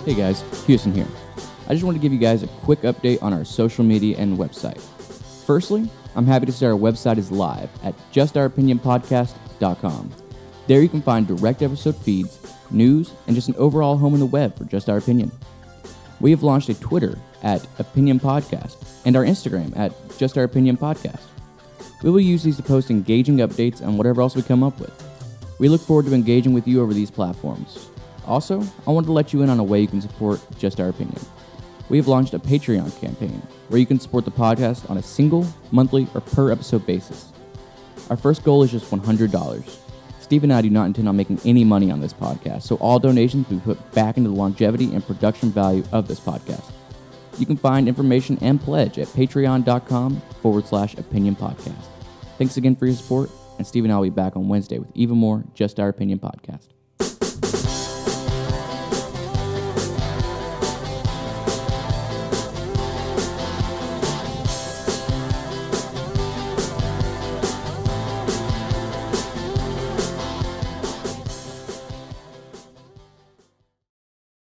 Hey guys, Houston here. I just want to give you guys a quick update on our social media and website. Firstly, I'm happy to say our website is live at justouropinionpodcast.com. There you can find direct episode feeds, news, and just an overall home on the web for Just Our Opinion. We have launched a Twitter at Opinion Podcast and our Instagram at Just Our Opinion Podcast. We will use these to post engaging updates on whatever else we come up with. We look forward to engaging with you over these platforms. Also, I wanted to let you in on a way you can support Just Our Opinion. We have launched a Patreon campaign where you can support the podcast on a single, monthly, or per episode basis. Our first goal is just $100. Steve and I do not intend on making any money on this podcast, so all donations will be put back into the longevity and production value of this podcast. You can find information and pledge at patreon.com/opinion podcast. Thanks again for your support, and Steve and I will be back on Wednesday with even more Just Our Opinion podcast.